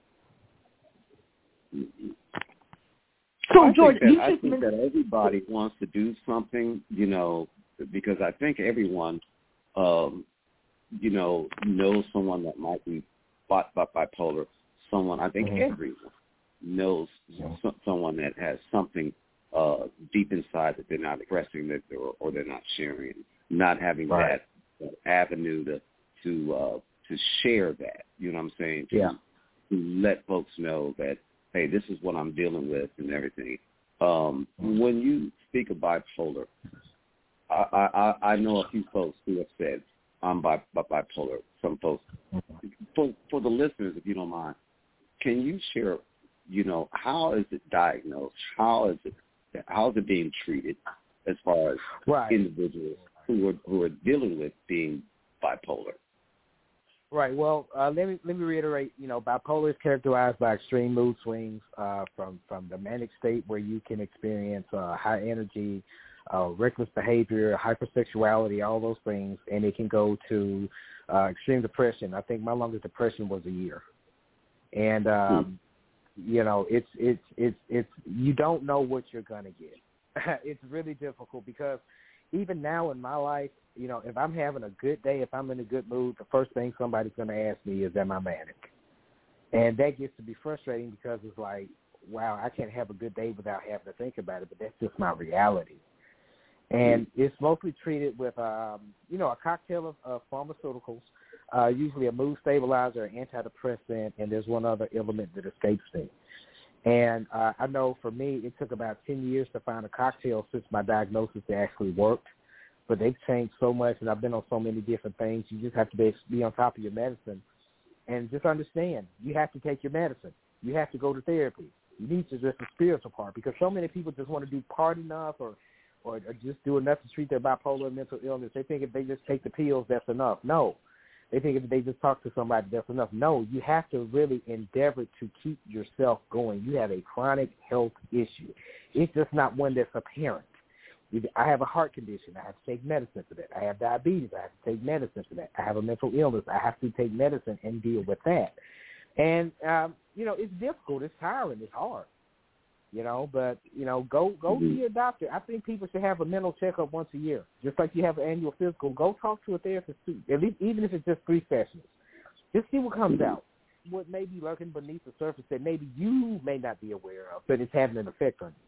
So, George, I think that everybody wants to do something, you know, because I think everyone, you know, knows someone that might be bipolar. I think everyone. knows someone that has something deep inside that they're not expressing, that or they're not sharing, not having that avenue to share that. You know what I'm saying? To let folks know that, hey, this is what I'm dealing with and everything. When you speak of bipolar, I know a few folks who have said I'm bipolar. Some folks. For the listeners, if you don't mind, can you share, how is it diagnosed? How is it being treated as far as individuals who are dealing with being bipolar? Right. Well, let me reiterate. Bipolar is characterized by extreme mood swings from the manic state, where you can experience high energy, reckless behavior, hypersexuality, all those things, and it can go to extreme depression. I think my longest depression was a year, and it's you don't know what you're gonna get. It's really difficult because even now in my life, if I'm having a good day, if I'm in a good mood, the first thing somebody's going to ask me is, am I manic? And that gets to be frustrating because it's like, wow, I can't have a good day without having to think about it, but that's just my reality. And it's mostly treated with, a cocktail of pharmaceuticals, usually a mood stabilizer, antidepressant, and there's one other element that escapes me. And I know for me, it took about 10 years to find a cocktail since my diagnosis that actually worked. But they've changed so much, and I've been on so many different things. You just have to be on top of your medicine and just understand you have to take your medicine. You have to go to therapy. You need to address the spiritual part because so many people just want to do part enough or just do enough to treat their bipolar and mental illness. They think if they just take the pills, that's enough. No. They think if they just talk to somebody, that's enough. No, you have to really endeavor to keep yourself going. You have a chronic health issue. It's just not one that's apparent. I have a heart condition. I have to take medicine for that. I have diabetes. I have to take medicine for that. I have a mental illness. I have to take medicine and deal with that. And, it's difficult. It's tiring. It's hard. But, go to your doctor. I think people should have a mental checkup once a year. Just like you have an annual physical, go talk to a therapist too, at least, even if it's just 3 sessions. Just see what comes out, what may be lurking beneath the surface that maybe you may not be aware of, but it's having an effect on you.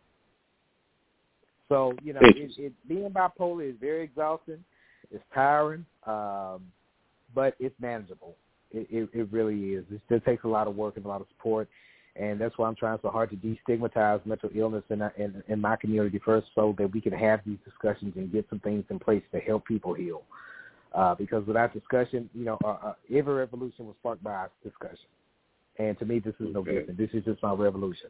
So, being bipolar is very exhausting. It's tiring, but it's manageable. It really is. It still takes a lot of work and a lot of support, and that's why I'm trying so hard to destigmatize mental illness in my community first so that we can have these discussions and get some things in place to help people heal. Because without discussion, every revolution was sparked by discussion. And to me, this is no different. This is just my revolution.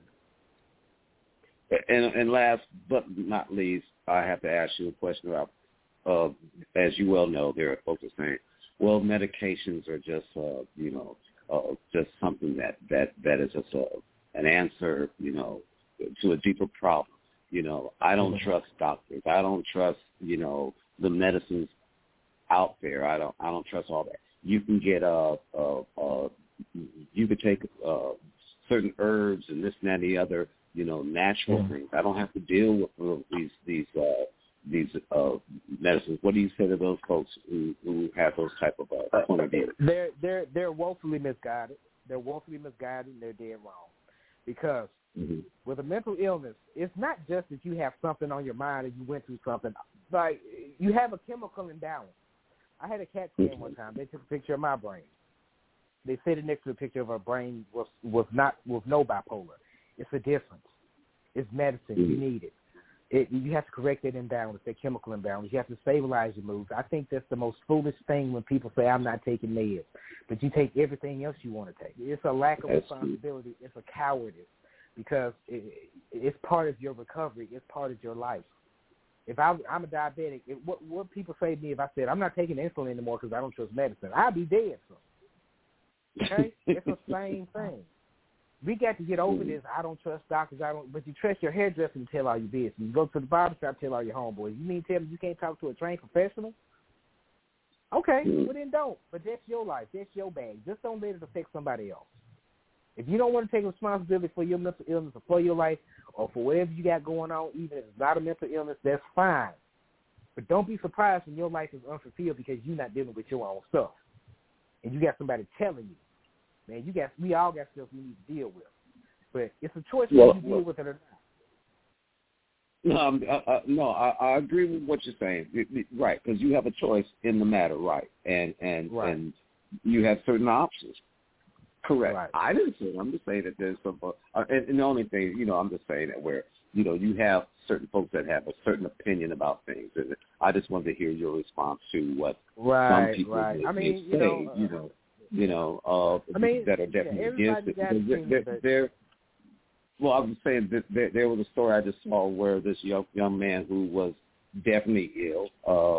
And last but not least, I have to ask you a question about, as you well know, there are folks who are saying, well, medications are just, just something that is just an answer, to a deeper problem. I don't trust doctors. I don't trust, the medicines out there. I don't trust all that. You can get you could take certain herbs and this and that and the other. Natural things. I don't have to deal with these medicines. What do you say to those folks who have those type of point of view? They're woefully misguided. They're woefully misguided. And they're dead wrong. Because with a mental illness, it's not just that you have something on your mind and you went through something. Like you have a chemical imbalance. I had a CAT scan one time. They took a picture of my brain. They said it next to a picture of a brain with no bipolar. It's a difference. It's medicine. You need it. You have to correct that imbalance, that chemical imbalance. You have to stabilize your moods. I think that's the most foolish thing when people say, I'm not taking meds, but you take everything else you want to take. It's a lack of responsibility. It's a cowardice because it's part of your recovery. It's part of your life. If I'm a diabetic, what people say to me if I said, I'm not taking insulin anymore because I don't trust medicine, I'd be dead. So. Okay? It's the same thing. We got to get over this. I don't trust doctors. But you trust your hairdresser to tell all your business. You go to the barbershop, tell all your homeboys. You mean tell me you can't talk to a trained professional? Okay, well then don't. But that's your life. That's your bag. Just don't let it affect somebody else. If you don't want to take responsibility for your mental illness or for your life or for whatever you got going on, even if it's not a mental illness, that's fine. But don't be surprised when your life is unfulfilled because you're not dealing with your own stuff. And you got somebody telling you. Man, we all got stuff we need to deal with. but it's a choice whether you deal with it or not. No, I agree with what you're saying. Right, because you have a choice in the matter, right, and you have certain options. Correct. Right. I didn't say. I'm just saying that there's some, and the only thing, I'm just saying that where you have certain folks that have a certain opinion about things. And I just wanted to hear your response to what some people say. That are definitely against it. Well, I was saying that there was a story I just saw where this young man who was definitely ill,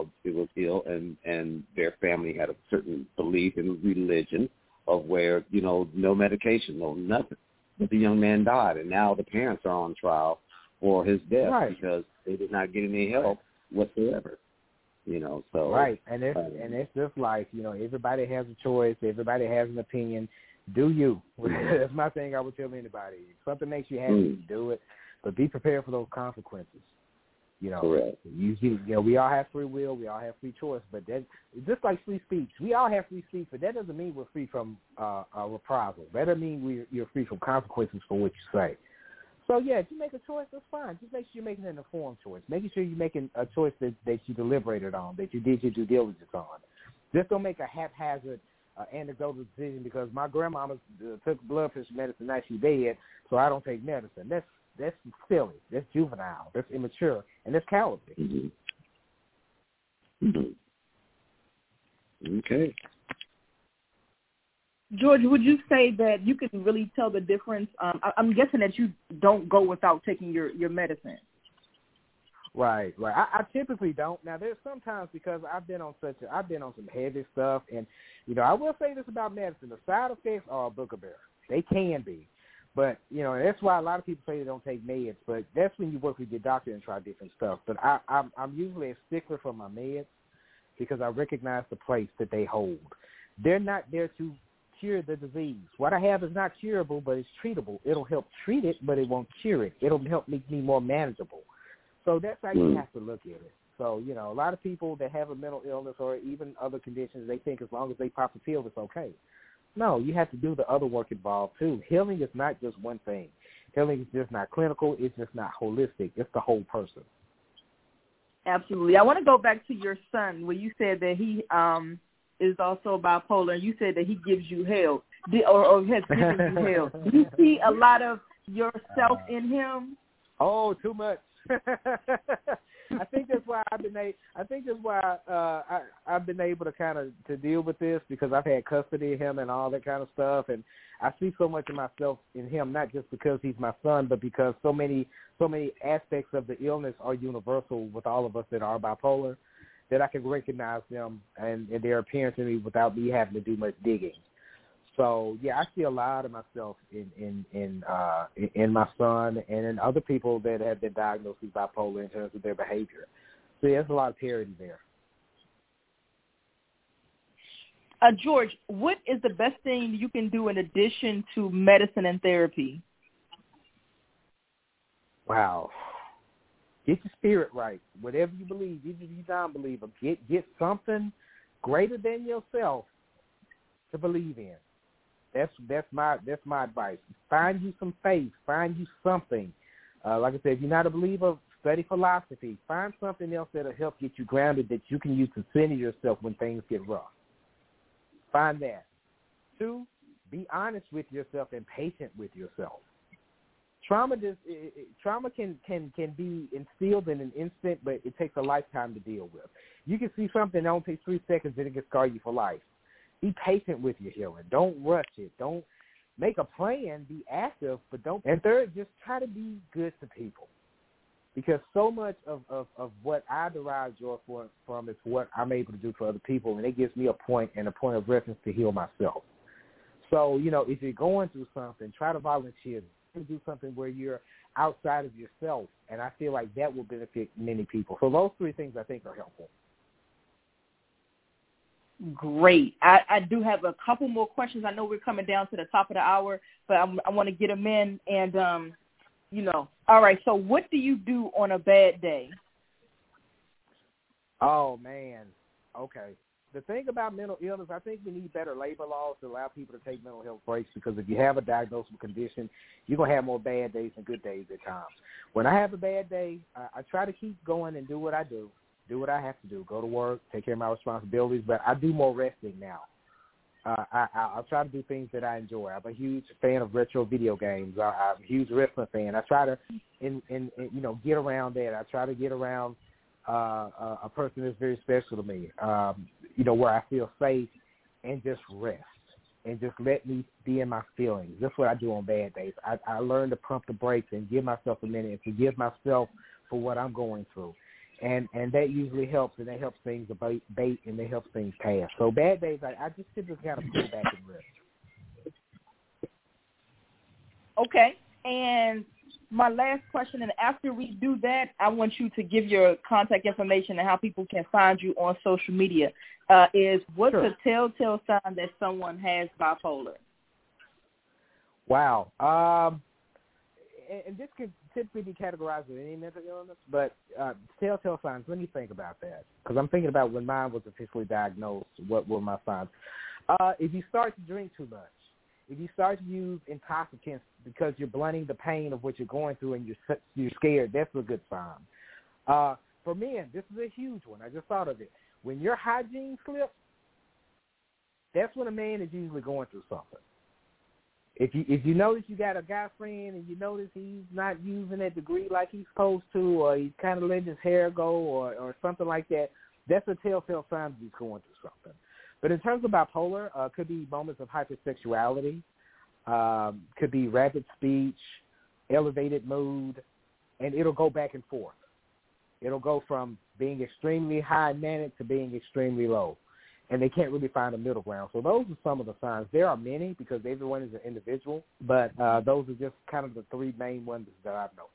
and their family had a certain belief in religion of where, no medication, no nothing. But the young man died, and now the parents are on trial for his death because they did not get any help whatsoever. So right, and it's just like everybody has a choice, everybody has an opinion. Do you? That's my thing. I would tell anybody. If something makes you happy, do it, but be prepared for those consequences. Correct. We all have free will, we all have free choice, but that just like free speech, we all have free speech, but that doesn't mean we're free from reprisal. That doesn't mean you're free from consequences for what you say. So, if you make a choice, that's fine. Just make sure you're making an informed choice. Making sure you're making a choice that you deliberated on, that you did your due diligence on. Just don't make a haphazard anecdotal decision because my grandmama took blood pressure medicine now she's dead, so I don't take medicine. That's silly. That's juvenile. That's immature. And that's cowardly. Mm-hmm. Mm-hmm. Okay. George, would you say that you can really tell the difference? I'm guessing that you don't go without taking your medicine. Right. I typically don't. Now, there's sometimes because I've been on some heavy stuff, and I will say this about medicine: the side effects are a booger-bear. They can be, but that's why a lot of people say they don't take meds. But that's when you work with your doctor and try different stuff. But I'm usually a stickler for my meds because I recognize the place that they hold. They're not there to cure the disease. What I have is not curable, but it's treatable. It'll help treat it, but it won't cure it. It'll help make me more manageable. So that's how you have to look at it. So, a lot of people that have a mental illness or even other conditions, they think as long as they pop a pill, it's okay. No, you have to do the other work involved, too. Healing is not just one thing. Healing is just not clinical. It's just not holistic. It's the whole person. Absolutely. I want to go back to your son where you said that he is also bipolar, and you said that he gives you hell or has given you hell. Do you see a lot of yourself in him? Oh, too much. I think that's why I've been able to kind of to deal with this because I've had custody of him and all that kind of stuff, and I see so much of myself in him, not just because he's my son, but because so many aspects of the illness are universal with all of us that are bipolar, that I can recognize them and their appearance in me without me having to do much digging. So I see a lot of myself in my son and in other people that have been diagnosed with bipolar in terms of their behavior. So there's a lot of parity there. George, what is the best thing you can do in addition to medicine and therapy? Wow. Get your spirit right. Whatever you believe, even if you don't believe, get something greater than yourself to believe in. That's my advice. Find you some faith. Find you something. Like I said, if you're not a believer, study philosophy. Find something else that'll help get you grounded that you can use to center yourself when things get rough. Find that. 2, be honest with yourself and patient with yourself. Trauma can be instilled in an instant, but it takes a lifetime to deal with. You can see something that only takes 3 seconds and it can scar you for life. Be patient with your healing. Don't rush it. Don't make a plan. Be active, but don't. And 3rd, just try to be good to people, because so much of what I derive joy from is what I'm able to do for other people, and it gives me a point of reference to heal myself. So, if you're going through something, try to volunteer. Do something where you're outside of yourself, and I feel like that will benefit many people. So those 3 things I think are helpful. Great. I do have a couple more questions. I know we're coming down to the top of the hour, but I want to get them in. And, all right, so what do you do on a bad day? Oh, man. Okay. the thing about mental illness, I think we need better labor laws to allow people to take mental health breaks, because if you have a diagnosable condition, you're going to have more bad days than good days at times. When I have a bad day, I try to keep going and do what I do what I have to do, go to work, take care of my responsibilities, but I do more resting now. I'll try to do things that I enjoy. I'm a huge fan of retro video games. I'm a huge wrestling fan. I try to, get around that. I try to get around a person that's very special to me, where I feel safe, and just rest and just let me be in my feelings. That's what I do on bad days. I learn to pump the brakes and give myself a minute and forgive myself for what I'm going through. And that usually helps, and that helps things abate, and that helps things pass. So bad days, I just simply kind of pull back and rest. Okay, and my last question, and after we do that, I want you to give your contact information and how people can find you on social media. Is what's a telltale sign that someone has bipolar? Wow. And this could typically be categorized as any mental illness, but telltale signs, let me think about that, because I'm thinking about when mine was officially diagnosed, what were my signs. If you start to drink too much, if you start to use intoxicants because you're blunting the pain of what you're going through and you're scared, that's a good sign. For men, this is a huge one. I just thought of it. When your hygiene slips, that's when a man is usually going through something. If you notice you got a guy friend and you notice he's not using that degree like he's supposed to, or he's kind of letting his hair go, or something like that, that's a telltale sign that he's going through something. But in terms of bipolar, could be moments of hypersexuality, could be rapid speech, elevated mood, and it'll go back and forth. It'll go from being extremely high manic to being extremely low. And they can't really find a middle ground. So those are some of the signs. There are many, because everyone is an individual, but those are just kind of the three main ones that I've noticed.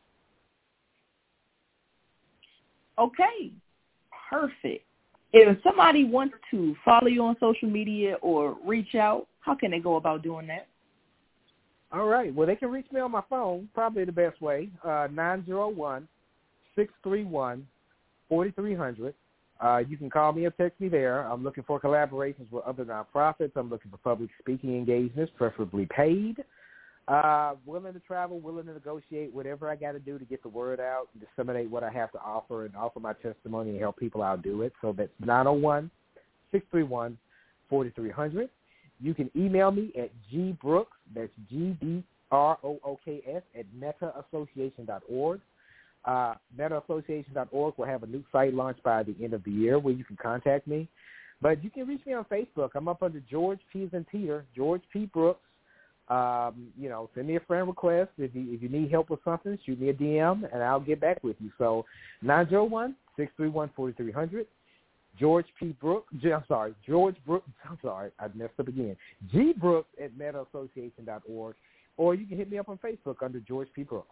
Okay, perfect. If somebody wants to follow you on social media or reach out, how can they go about doing that? All right. Well, they can reach me on my phone, probably the best way, 901-631-4300. You can call me or text me there. I'm looking for collaborations with other nonprofits. I'm looking for public speaking engagements, preferably paid. Willing to travel, willing to negotiate, whatever I got to do to get the word out, disseminate what I have to offer, and offer my testimony and help people out do it. So that's 901-631-4300. You can email me at gbrooks, that's GBROOKS, at metaassociation.org. MetaAssociation.org will have a new site launched by the end of the year where you can contact me. But you can reach me on Facebook. I'm up under George P. as in Peter, George P. Brooks. Send me a friend request. If you need help with something, shoot me a DM, and I'll get back with you. So 901-631-4300. George Brooks. I messed up again. G Brooks at metaassociation.org. Or you can hit me up on Facebook under George P. Brooks.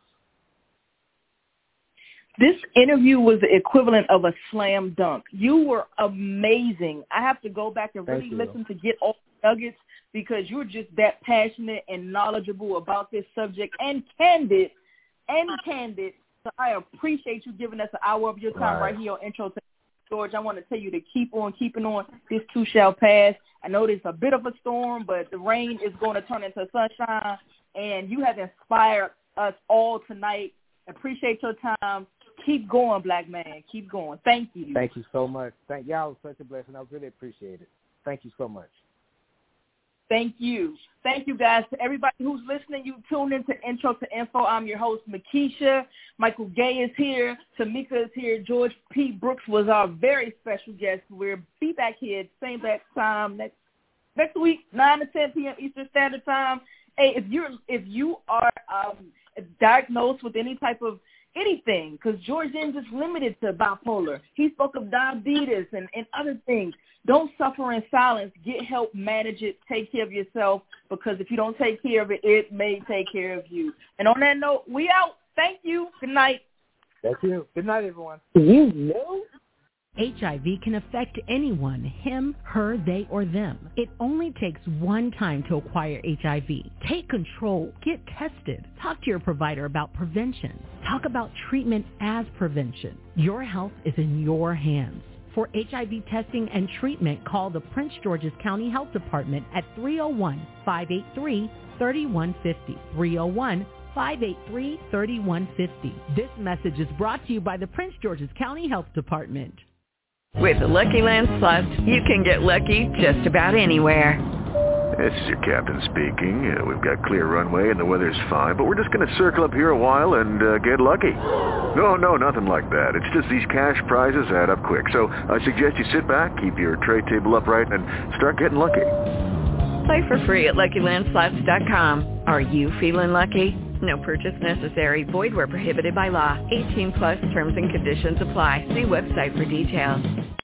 This interview was the equivalent of a slam dunk. You were amazing. I have to go back and really listen to get all the nuggets, because you're just that passionate and knowledgeable about this subject and candid. So I appreciate you giving us an hour of your time right here on Intro to George. I want to tell you to keep on keeping on. This too shall pass. I know there's a bit of a storm, but the rain is going to turn into sunshine, and you have inspired us all tonight. Appreciate your time. Keep going, black man. Keep going. Thank you. Thank you so much. Thank y'all. It was such a blessing. I really appreciate it. Thank you so much. Thank you. Thank you, guys. To everybody who's listening, you tuned into Intro to Info. I'm your host, Makisha. Michael Gay is here. Tamika is here. George P. Brooks was our very special guest. We'll be back here at the same time next week, 9 to 10 p.m. Eastern Standard Time. Hey, if you are diagnosed with any type of anything, because George isn't just limited to bipolar. He spoke of diabetes and other things. Don't suffer in silence. Get help, manage it, take care of yourself, because if you don't take care of it, it may take care of you. And on that note, we out. Thank you. Good night. Thank you. Good night, everyone. You know? HIV can affect anyone, him, her, they, or them. It only takes one time to acquire HIV. Take control. Get tested. Talk to your provider about prevention. Talk about treatment as prevention. Your health is in your hands. For HIV testing and treatment, call the Prince George's County Health Department at 301-583-3150. 301-583-3150. This message is brought to you by the Prince George's County Health Department. With the Lucky Land Slots, you can get lucky just about anywhere. This is your captain speaking. We've got clear runway and the weather's fine, but we're just going to circle up here a while and get lucky. No, nothing like that. It's just these cash prizes add up quick. So I suggest you sit back, keep your tray table upright, and start getting lucky. Play for free at LuckyLandSlots.com. Are you feeling lucky? No purchase necessary. Void where prohibited by law. 18 plus terms and conditions apply. See website for details.